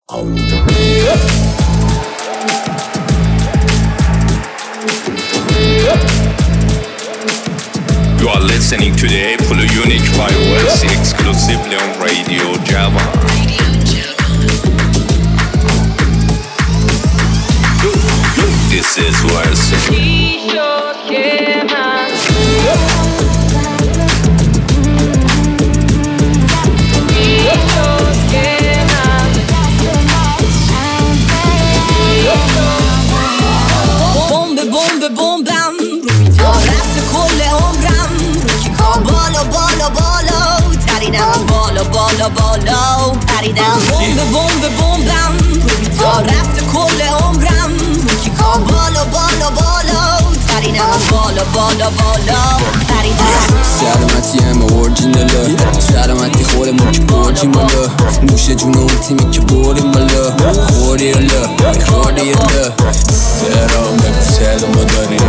You are listening to the April Unique by Wells exclusively on Radio Java. This is Wells. Bombe bombam رفت کل عمرم که بالا پریدم بالا پریدم bombe bombam رفت کل عمرم که بالا پریدم پریدم سلامتی همه اورجیناله سلامتی خودمون که برجیم بالا نوش جون اون تیمی که بریم بالا خوری یالا زهرام بگو صدامو داری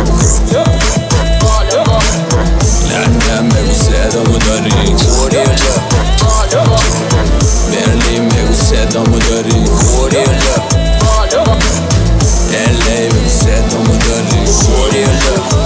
لندن بگو صدامو داری خوری یالا برلین بگو صدامو داری خوری یالا LA بگو صدامو داری خوری یالا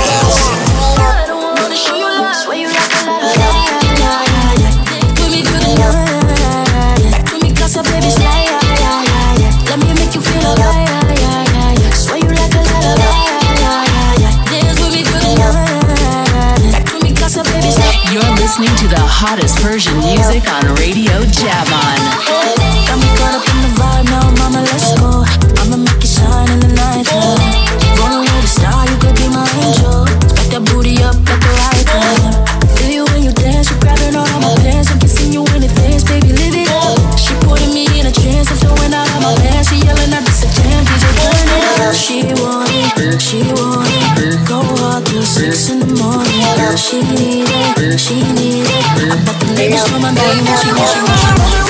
You're listening to the hottest Persian music on Radio Javon. Got me caught up in the vibe now, mama, let's go. I'ma make it shine in the night time. Rolling with a star, you could be my angel. Spike that booty up at the right time. Feel you when you dance, you grabbing all of my pants. I'm kissing you in the face, baby, live it up. She putting me in a trance, I'm throwing out of my pants. She yelling at this a jam, DJ turn it up. She want it, go hard till 6 in the morning. She need it, I bought the latest from my baby. She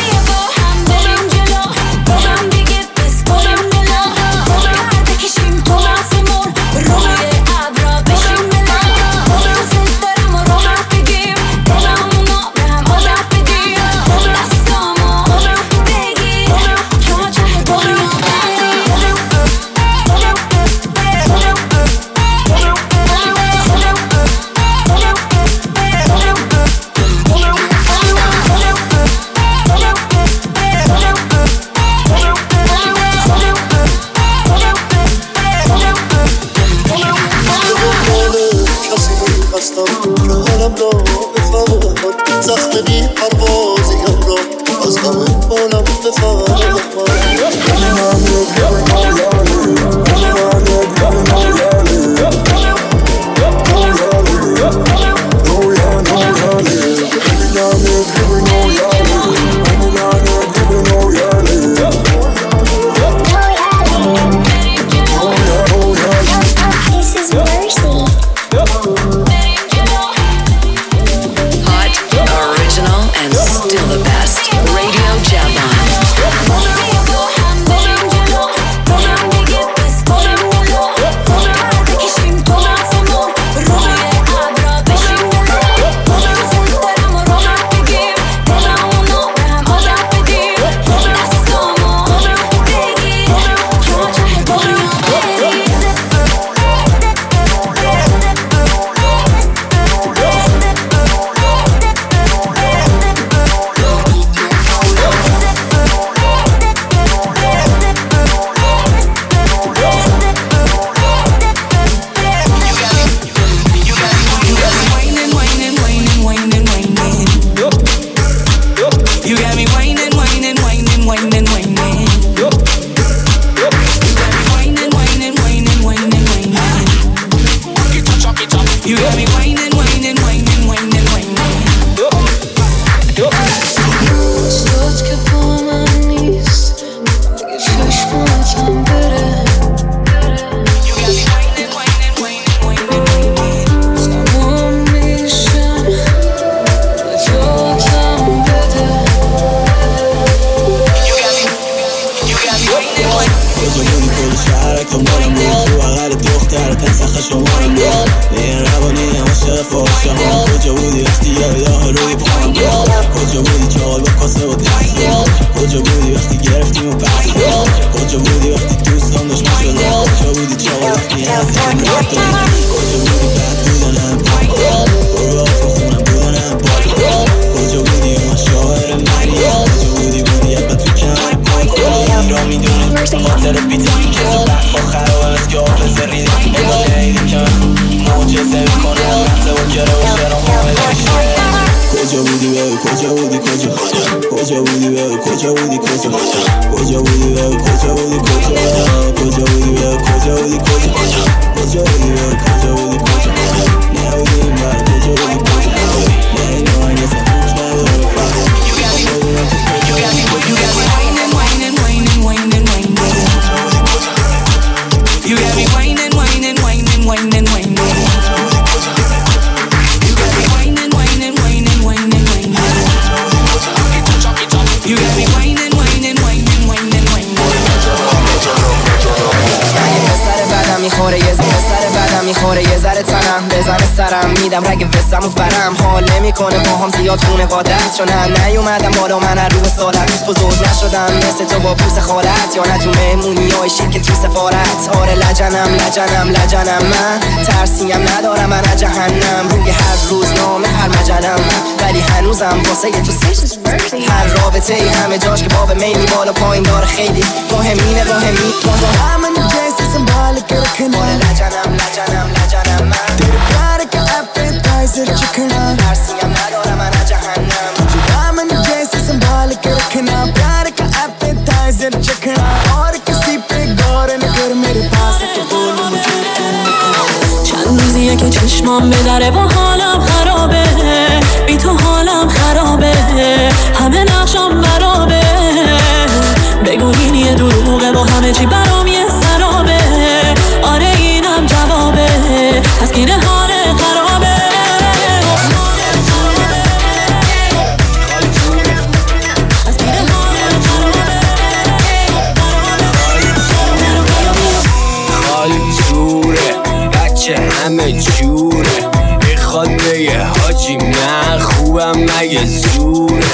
کجا بودی که حال با کاسه با دستم کجا بودی وقتی گرفتیم و بودی بگو کجا بودی کجا بودی بگو کجا بودی بگو کجا بودی نبودی من کجا بودی نه اینو من یه فهموش نداره You got me whining, whining, whining, whining, whining. You got me whining, whining, whining, whining, whining. You got me whining, whining, whining, whining, whining. You got me whining, whining, whining, whining, whining. سر بعدم میخوره یه میخوره یه ذره تنم بزنه سرم میدم رگ وسمو برم حال نمیکنه باهام زیاد خونه قادت چون هم نیومدم بالا من هر روز سالت بزرگ نشدم مثل تو با پوست خالت یا نه تو مهمونی های شیک تو سفارت آره لجنم من ترسیم ندارم من از جهنم روی هر روزنامه هر مجلم ولی هنوزم واسه تو هر رابطه ای همه جاش که باب میلی بالا پایین داره خیلی مهمینه همه جیسی سنبال کرکنه آره لجنم من तेरे प्यार का appetizer चखना तर्सियां ندارم من از جهنم तुझे दामन जैसे संभाल के रखना प्यार का appetizer चखना और किसी पे गौर न कर मेरे पास तो बोल मुझे چند روزیه که چشمام به دره و حالم خرابه بی تو حالم خرابه همه نقشم برابه بگو این یه دروغه و همه چی برام یه سرابه آره اینم جوابه تسکین حال خرابه خالی توره بچه همه جوره میخواد بگه حاجی من خوبم مگه زوره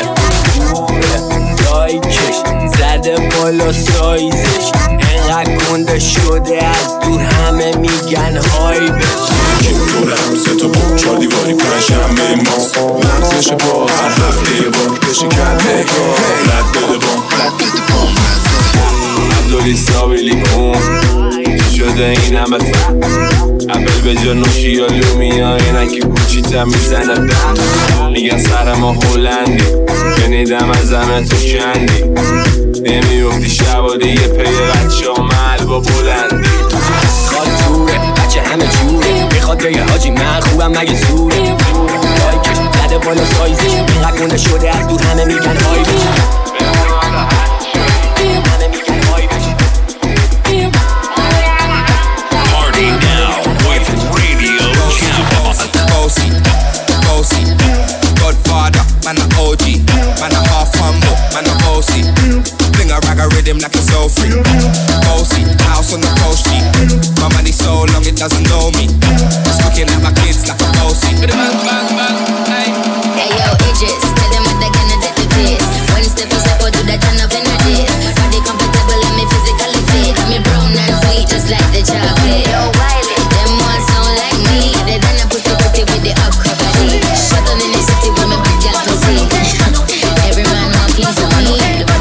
لایکش زده بالا سایزش انقدر گنده شده از دور همه میگن های بش دورم سه تا بود 4 دیواری 5 شنبه ماست مغزش با هر هفته با بشه کرده رد بده با عبدالی سابیلی کن شده این همه اول به جا نوشی یا لومیا اینن که کوچیتم میزنه دم میگن سر ما هلندی شنیدم از همه تو کندی نمیفتی شباده یه پی بچه ها محل با بلندی خاطوره بچه همه جوره میخواد بگه حاجی من خوبم مگه زوره لایکش زده بالا سایزش اینقدر گنده شده از دور همه میگن های بش همه میگن های بش Party now with Radio Jabba. Bossy, Godfather, man a OG, man a half humble, man a bossy. Fling a rag a rhythm like it's so free. Bossy, house on the coast G. My money so long it doesn't know me. It's looking at my kids like a bossy. Bang, bang, bang, hey. Hey yo, Idris, tell them what they're gonna take the piss. When it's the first step, do that turn up in the diss. Body comfortable and me physically fit. I'm brown and sweet just like the chocolate. Yo, Wiley, them ones sound like me. They done a pussy with the up body. Shut on in the city with my big girl to see. Every man walking to me.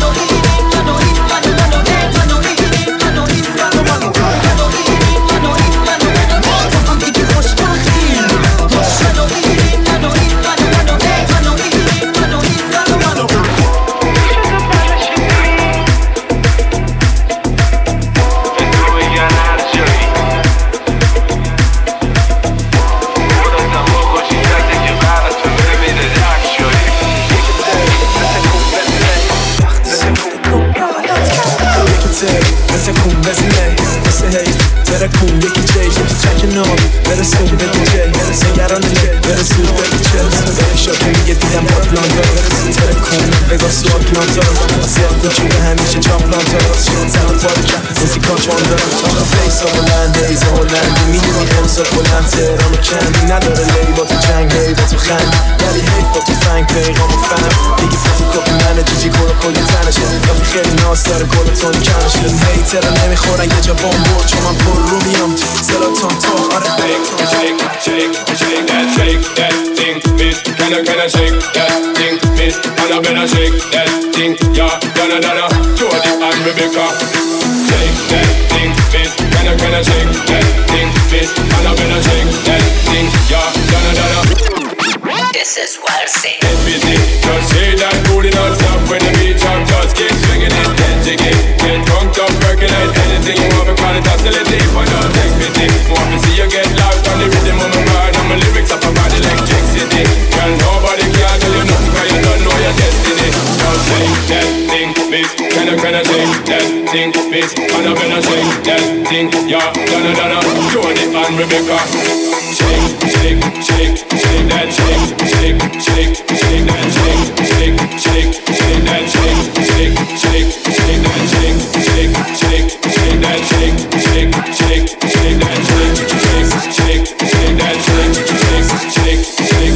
ترکون یکی جیش چک نامی برسون به دی جی نگران جی برسون به دی چل شاکه میگه دیدم با پلانتا ترکون بگاه سوال پلانتا سیاد بچونه همیشه جا پلانتا زمان پاک کرد موسیقا جان دارم آخه فیسا بلنده ایزا هلندی میدونی امسال بلند تهران و کندی نداره لی با تو جنگ هی با تو خند ولی حیف با تو فنگ پیغام و فهم دیگه فوتو کپی منه جیجی گل کلی تنشه کافی خیلی ناس داره گل تونی کنشه هیترا نمیخورن یه جا بامبور چون من پر رو میام سلاتان تو آره Shake that thing, miss. Can I shake that thing, miss? And I better shake that thing, yeah. Donna, Jody and Rebecca. Shake that thing, miss. Can I shake that thing, miss? And I better shake that thing, yeah. Donna. this is Walsey. Everything, just say that booty not stop when the beat drop. Just keep swinging it, then jiggy. Get drunk up, percolate anything you want. Call it oscillate, but don't take pity. Want to see you get loud on the rhythm of my ride. And my lyrics up about electricity. Girl, nobody can tell you nothing, cause you don't know your destiny. Just sing that thing, miss. Can I sing that thing, miss? And I'm gonna sing that thing, yeah. Donna, Jody and Rebecca. Shake, shake, shake, shake that shake, shake, shake, shake that shake, shake, shake, shake that shake, shake, shake, shake that shake, shake, shake, shake that shake, shake, shake, shake that shake, shake, shake, shake that shake, shake, shake, shake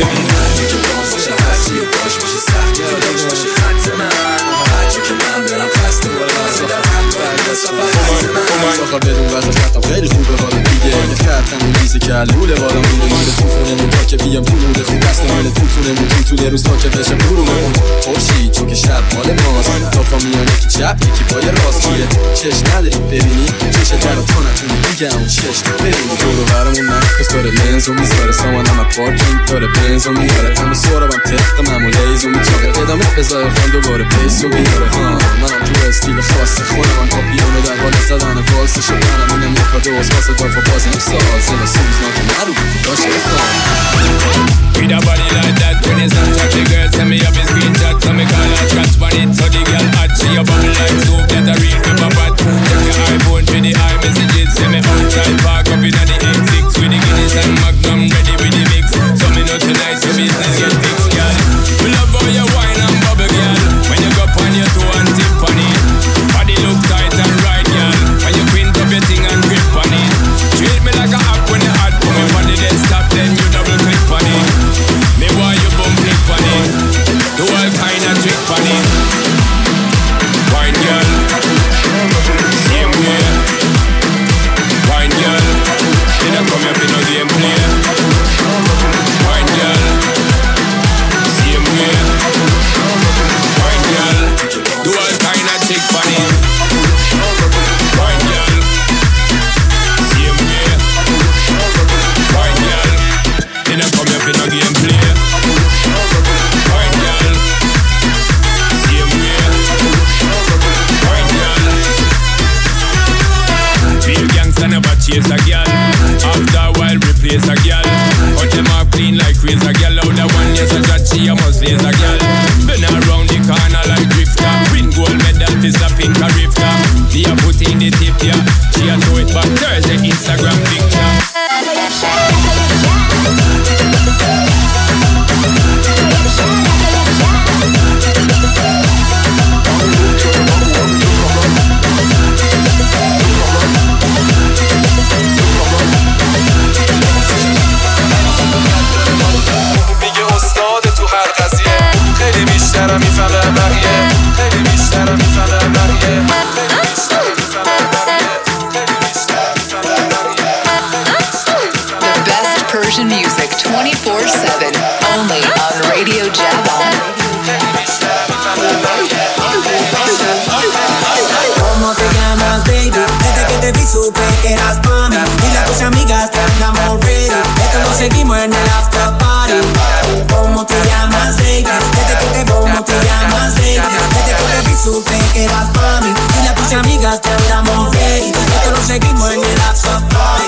آقا بدون وضعیتم خیلی خوبه حالا دیگه یه خطمون ریزی کرد لوله بالا مونده میره تو خونمون تا که بیام تو موده خوب دست منه تو تونمون تو روز تا که بشه برونمون خورشید چون که شب مال ماست تا فامیان یکی چپ یکی پای راست کیه چش نداری ببینی چش جرا تا نتونی دیگه اون چش تو ببینی دورو برمون نکس داره لنز و میذاره سامان همه پارکینگ داره بنز و میاره همه سورابم تقه ممولیز و میچاقه ادامه بذاره فان دوباره پیس و بیاره منم تو استیل خاص خودم هم پاپیونه در حال زدن والس شدنم اینم یک کادوست واسه دافا بازی امسال زلا سوزنا که نرو داشته افرام With a body like that, when it's on top, the girl send me up a screenshot, so me call her scratch on it, so the girl hot, she a bubble like soup, that a real pepper pot. Check your iPhone for the iMessages, send me outside, park up in the X6, with the Guinness and Magnum, ready with the mix, so me know tonight, your business get fixed, girl. We love how you wine and bubble, girl, when you go on your toe and tip on it, body look tight and right, girl, when you quint up your thing and grip on it, treat me like a app when you hot, put me body then stop, then you double click on it. Me want you bum click on it, do all kind of trick on it. Wine girl, same way. Wine girl, you don't come here for no game play. Wine girl, same way. Wine girl, do all kind of trick on it. Wine girl, same way. Wine girl, you don't come here for no game play. Never chase a girl. After a while replace a girl. Cut them off clean like razor girl. Out the one yes a shot she a must laser girl. Been around the corner like drifter. Win gold medal fist a pink a rifter. Me a put in the tip yeah. She a throw it back Thursday Instagram picture. بیشترم میفهمه بقیه خیلی بیشترم میفهمه بقیه خیلی بیشترم میفهمه بقیه خیلی بیشترم میفهمه بقیه. The best Persian music 24/7 only on Radio Java. خیلی بیشترم میفهمه بقیه. ¿Cómo te llamas, baby? Desde que te vi supe que eras pa' mí. Dile a tus amigas que andamos ready. Esto lo seguimos en el after party. ¿Cómo te llamas, baby? Desde que te ¿cómo te llamas, baby? Desde que te vi supe que eras pa' mí. Dile a tus amigas que andamos ready. Esto lo seguimos en el after party.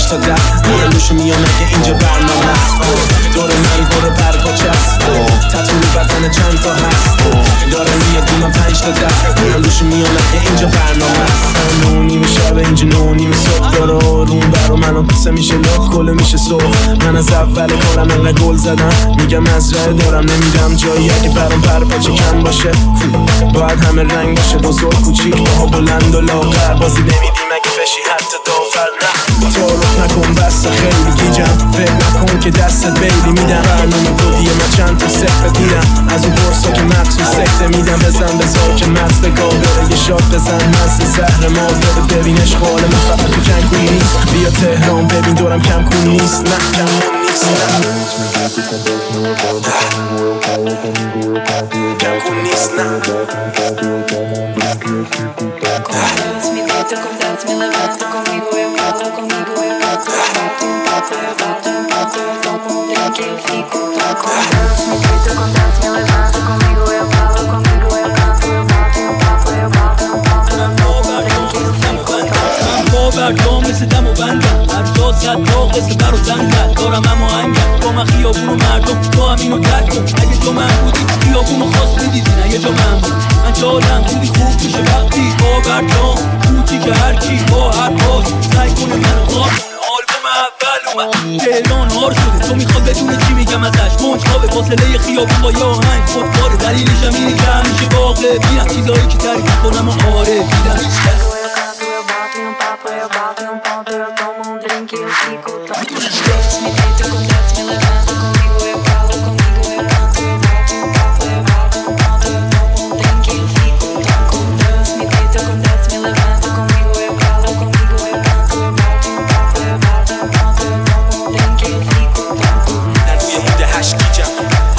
تا دست من روشو میام اگه اینجا برنامه است دور من برو پر پاچه است تطوری بدن چند تا هست داره میاد من 5 تا دست من روشو میام اگه اینجا برنامه است 9:30 شب اینجا 9:30 صبح داره آروم برا منو قصه میشه لخ کله میشه صبح من از اول کارم انقدر گل زدم میگم از راه دارم نمیرم جایی اگه برام پر پاچه کم باشه باید همه رنگ باشه بزرگ کوچیک باها بلند و لاغر بازی نمیدیم اگه بشی حتی داور نه تعارف نکن بس خیلی گیجم فکر نکن که دستت بیلی میدم برنامه بودیه من چند تا سفت گیرم از اون برسا که مخصوص سکته میدم بزن بزار که مست به گاه داره یه شاد بزن مست زهر مار داره ببین اشغال من فقط تو جنگ کوی نیست بیا تهران ببین دورم کم کون نیست نه کم کون نیست نه کم کون نیست نه Me deito com Deus, me levanto comigo, eu falo comigo, eu bato, eu bato, empato, eu bato, empato, eu tomo um drink, eu fico com Deus. Me deito com Deus, me levanto comigo, eu falo comigo, eu bato, eu bato, empato, eu bato, empato, eu tomo um drink, eu fico com Deus. باوردم مثل دم و بندم هر دو صد تا قصه برو زنگل دارم اما انگل با من خیابون و مردم تو هم اینو درک کن اگه تو من بودی خیابون رو خواست میدیدی نه یه جا من بود من جالم بودی خوب میشه وقتی باوردم بودی که هرکی با هر باز سعی کنه منو خواب آلبوم اول اومد تهران هار شده تو میخواد بدونه چی میگم ازش منجها به فاصله خیابون با یه آهنگ خودکاره دلیلش هم اینه که همیشه واقع بینم چیزایی که تعریف کنم و آره دیدم Eu bato um ponto, eu tomo um drink, eu fico tonto. Me deito com Deus, me levanto comigo, eu falo comigo, eu canto, eu bato um papo, eu bato um ponto, eu tomo um drink, eu fico tonto. Deus, me deito com Deus, me levanto comigo, eu falo comigo, eu canto, eu bato um papo, eu bato um ponto, eu tomo um drink, eu fico tonto. در روی مود هشکیجم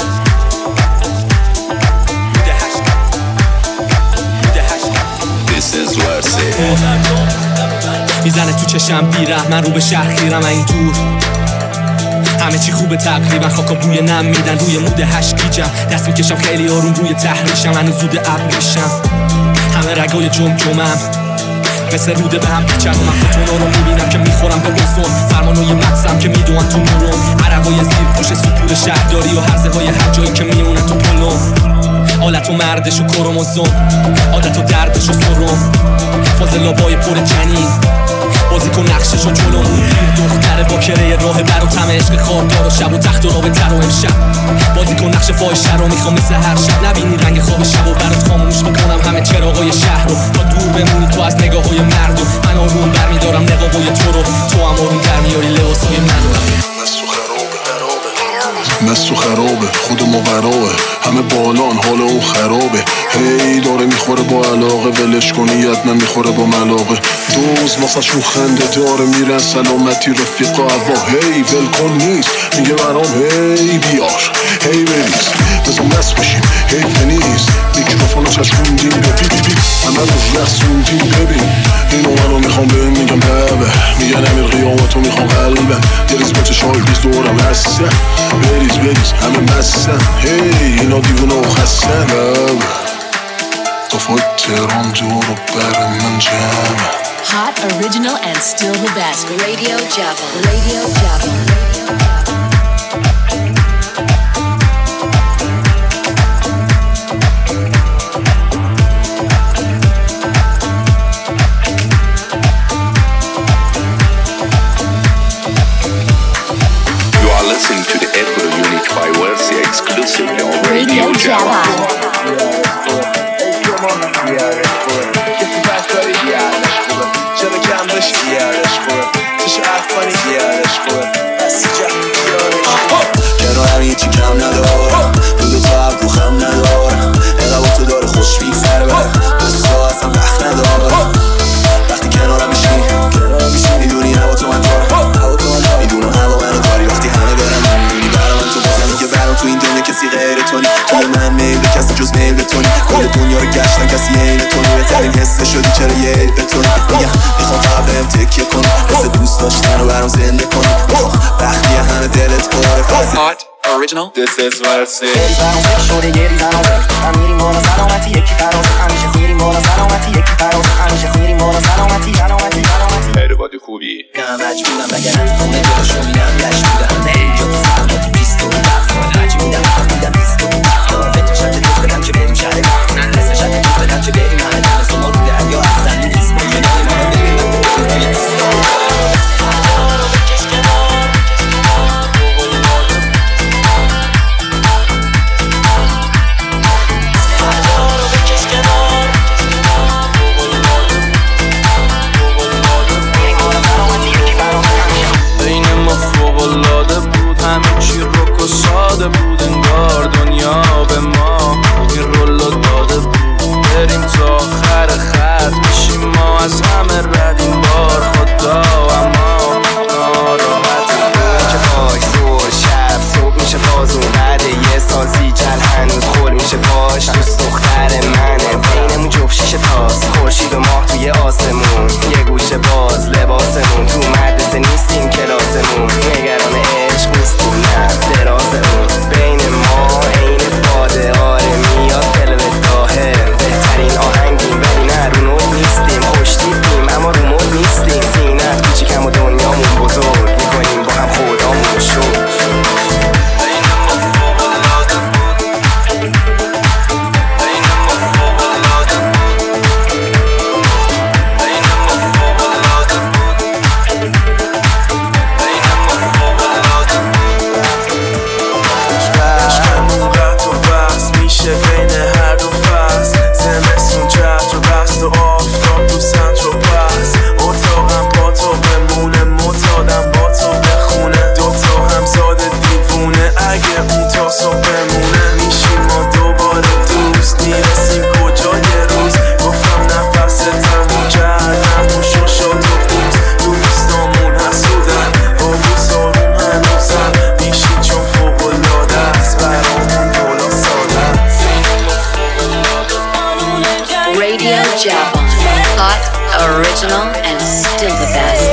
This is Versi میزنه تو چشم بیره من رو به شهر خیرم این دور همه چی خوبه تقریبا خاکا بوی نم میدن روی مود هشکیجم دست میکشم خیلی آروم روی تحریشم هنوز زود ابریشم همه رگای جمجمم مثل روده به هم پیچن و من فوتونا رو میبینم که میخورم به بزن فرمانوی مقصم که میدونن تو نورم عربای زیر پوش سپور شهرداری و هرزه های هر جایی که میمونن تو پلم آلت و مردش و کروموزوم عادت و دردش و سرم فاز لابای پر جنین بازی کن نقشش و جلومون دختر با کره راه بر و تم عشق خاردار و شب و تخت و رابطه رو امشب بازی کن نقش فاحشه رو میخوام مثل هر شب نبینی رنگ خواب شب و برات خاموش میکنم همه چراغای شهر رو تا دور بمونی تو از نگاه های مردم من آروم برمیدارم نقابای تو رو تو هم آروم در میاری لباسای من مست و خرابه خود ما قرابه همه بالان حال اون خرابه هی داره میخوره با علاقه ولش کنیت نمیخوره با ملاقه دوز واسه شون خنده داره میرن سلامتی رفیقا هوا هی ولکن نیست میگه برام هی بیار هی بریز بزا مست بشیم حیف نیست میکروفون چشموندیم بی همه رو رسوندیم ببین اینو منو میخوام بهم میگم ببه میگن امیر قیامتو میخوام قلبم دریز با چشای بیز دورم هستن بریز همه مستن هی اینا دیوونه و خستن دفعه تهران دور و بر من جمع Hot, original, and still the best. Radio Java. Radio Java. You are listening to the Apple Unit by Versi exclusively on Radio Java. چرا کم داشت بیارش خوبه تشو افغانی بیارش خوبه بسی جمع بیارش کنارم هیچی کم ندارم دو تا ابرو خم ندارم اقبا تو داره خوش بیفره بسا اصلا وقت ندارم وقتی کنارم میشی میدونی هوا تو من دارم میدونم هوا منو داری وقتی همه برم میدونی برا من تو بازمی که برام تو این دنیا کسی غیر تونی توی من میل به کسی جز میل به تونی کل دنیا رو گشتن کسی عین تونی بهترین حسه شدی چرا یه عیب به تونی میگم میخوام فقط بهم تکیه کنی حس دوست داشتن رو برام زنده کنی وقتی همه دلت پره Hot, original. This is Versi. ریزم فکر شده یه ریزم من میریم بالا سلامتی یکی پراز همیشه خیریم بالا سلامتی یکی پراز همیشه خیریم بالا سلامتی خیلی بادی خوبی مجبورم بگرم Radio Javon. Hot, original, and still the best.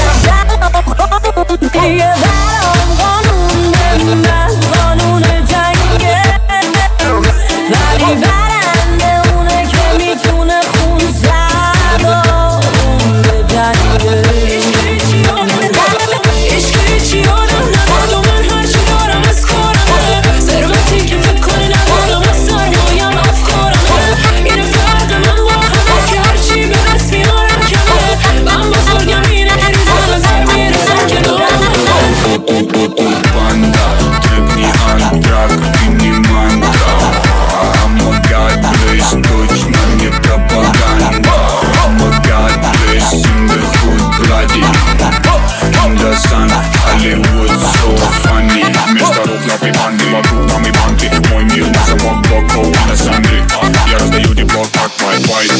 Банда, трепни антрак и не мантра. I'm a god place, точно не пропаганда. I'm a god place in the hood, bloody. In the sun, Hollywood so funny. Вместо рук на пибанде, вокруг нам и банки. Мой мир не замок, блоков и на сандры. Я раздаю диплом, как мой white.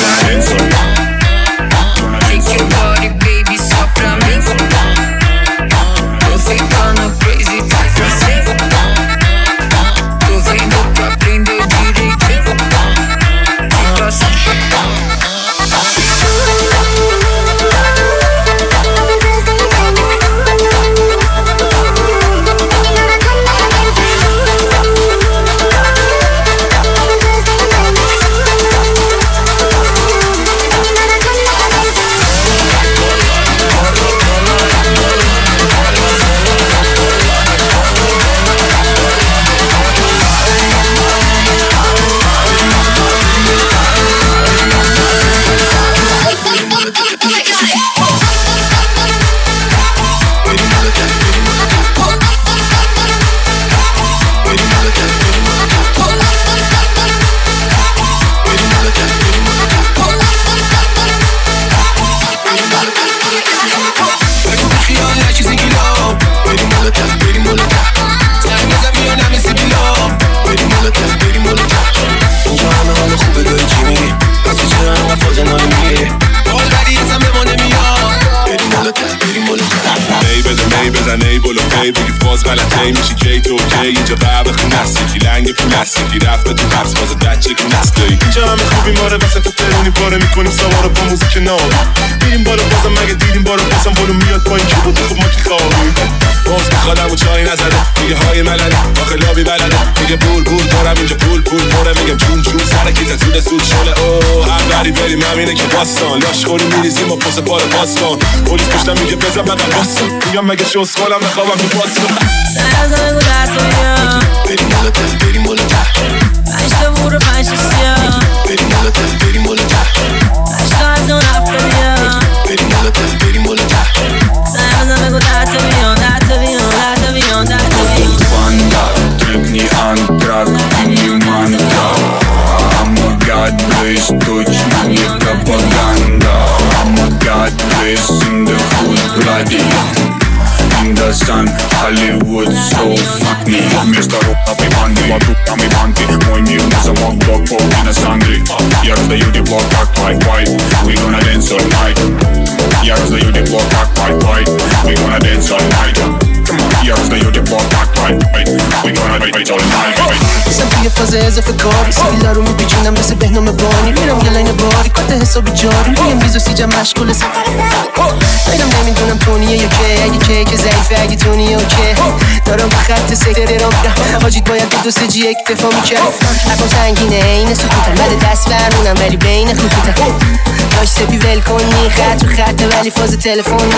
Shake your body, baby, sopra mí. Tô ficando crazy, faz assim. Tô vendo pra aprender direitinho. Fica assim. بگی فاز غلطه میشی کی تو کی اینجا قبل خونست یکی لنگ پونست یکی رفته تو حبس فاز بچه کونست دایی اینجا همه خوبی ماره وسط ترونی پاره میکنیم سوارا با موزیک نام میریم بالا بازم مگه دیدیم بالا بازم بالو میاد پایین که بوده خب ما کی خوابیم باز میخوادم و چای نزده میگه های ملده آخه لابی بلده میگه بول بول دارم اینجا پول پول پاره میگم جون جون سرکی زود زود شله اوه هم بری بریم همینه که باستان لاش خوری میریزیم و پس پاره باستان پلیس پشتم میگه بزن بقل باستان میگم مگه شوز خالم بخوابم تو باستان بریم بالا تر بریم بالا تر پنجتا بورو پنجتا سیا بریم بالا تر بریم بالا تر پنجتا از اون رفته بیا بریم بالا تر بریم بالا تر سعی بزن بگو دهتا بیان دهتا بیان دهتا بیان دهتا بیان Banda, трепни антрак и не мантра. I'm a god place, точно не пропаганда. I'm a god place in the hood, bloody. In the sun, Hollywood so funny. Вместо рук на пибанде, вокруг там и банки. Мой мир не замок, блоков и на сандре. Я раздаю диплом, как white, white. We gonna dance all night. Я раздаю диплом, как white, white. We gonna dance all night. Я раздаю диплом, как white, white. We gonna dance all night. سمتی فازه اضافه کاری سیلا رو میپیچونم مثل بهنام بانی میرم یه لین باری کات حسابی جاری میگم 23 مشغول سفر میرم نمیدونم تونیه یا که اگه که ضعیفه اگه تونیه اوکی دارم به خط سکتر رام میرم حاجید باید دو سه جی اکتفا میکرد حرفم سنگینه این سکوتم بده دست برمونم ولی بین خطوطم داشت سپی ول کنی خط رو خطه ولی فاز تلفنی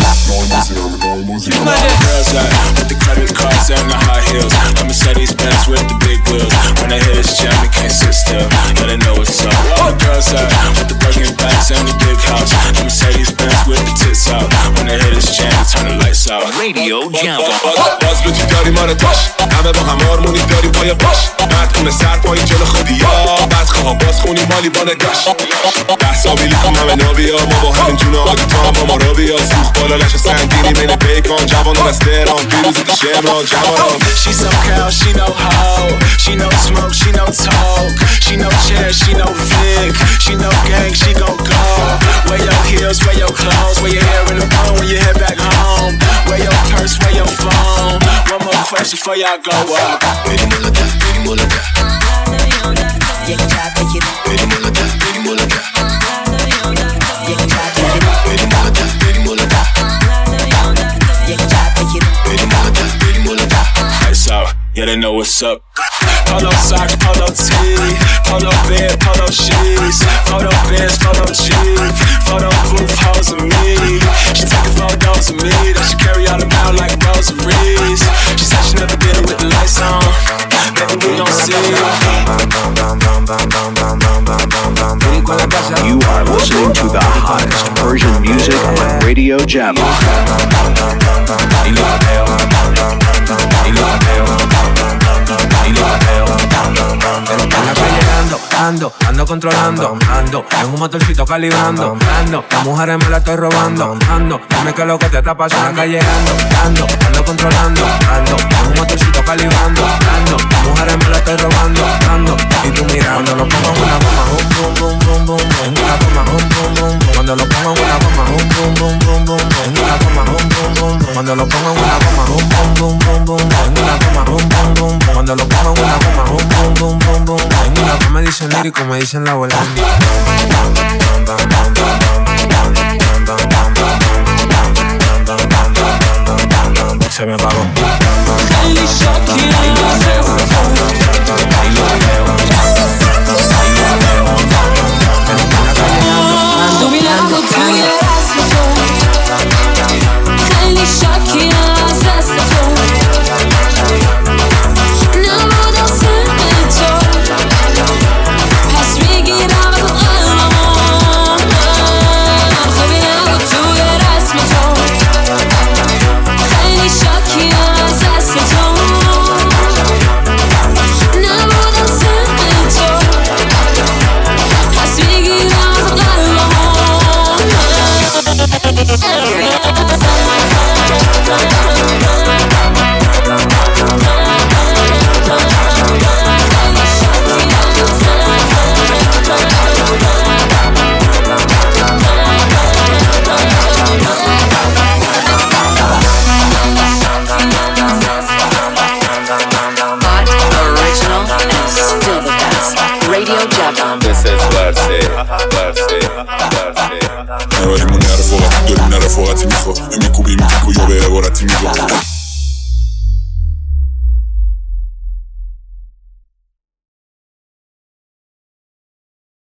Girls out with the credit cards and the high heels. I'm Mercedes Benz with the big wheels. When I hit this jam, I can't sit still. Let it know what's up. All the girls out with the burgundy bags and the big house. I'm Mercedes Benz with the tits out. When I hit this jam, I turn the lights out. Radio Jam. باز لطفی داری ما رو داشت همه با هم هارمونی داریم پای باش مرد کنه سر پایین جلو خودی یا بعد خواهم باز خونی مالی با نگاش 10 سابیلی کن همه نابی ها ما با همین جونا آگه تا هم با ما را بیا سوخ بالا لش سنگینی بین بیکان جوانان از تهران پیروزی شمران جوانان She so cow, she know how She know smoke, she know talk She know chair, she know flick She know gang, she gon' go Wear your heels, wear your clothes Wear your hair in the bone when you head back home Wear your purse, wear your phone One more question before y'all go up Benim olacak, benim olacak Benim olacak, benim better know what's up. Polo socks, polo tee, polo bed, polo sheets, photo beds, polo cheap, photo proof hoes of me. She taking photos of me that she carry all about like rosaries. She said she never did it with the lights on. Baby, we don't see. You are listening to the hottest Persian music on Radio Java. Ando controlando, ando en un motorcito calibrando, ando, las mujeres me la estoy robando, ando, dime qué es lo que te está pasando, acá llegando, ando controlando, ando en un motorcito calibrando, ando, las mujeres me la estoy robando, ando, y tú mira, cuando lo pongo en una goma, bum bum bum bum, en una goma, bum bum bum, cuando lo pongo en una goma, bum bum bum bum bum, en una goma, bum bum bum, cuando lo pongo en una goma, bum bum bum bum, en una goma, bum bum bum, cuando lo pongo en una goma, bum bum bum bum bum, en una goma, me dicen lírico, me dicen la abuela. Se me apagó. Ti mijo, e mi cubi mi fico, io bevo, ora ti mico.